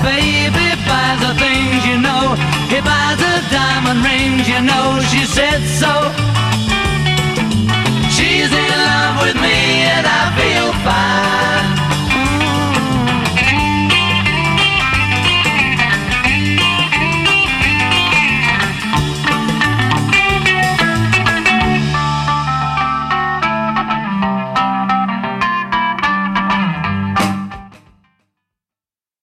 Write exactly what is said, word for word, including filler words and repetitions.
baby buys the things, you know. He buys the diamond rings, you know. She said so.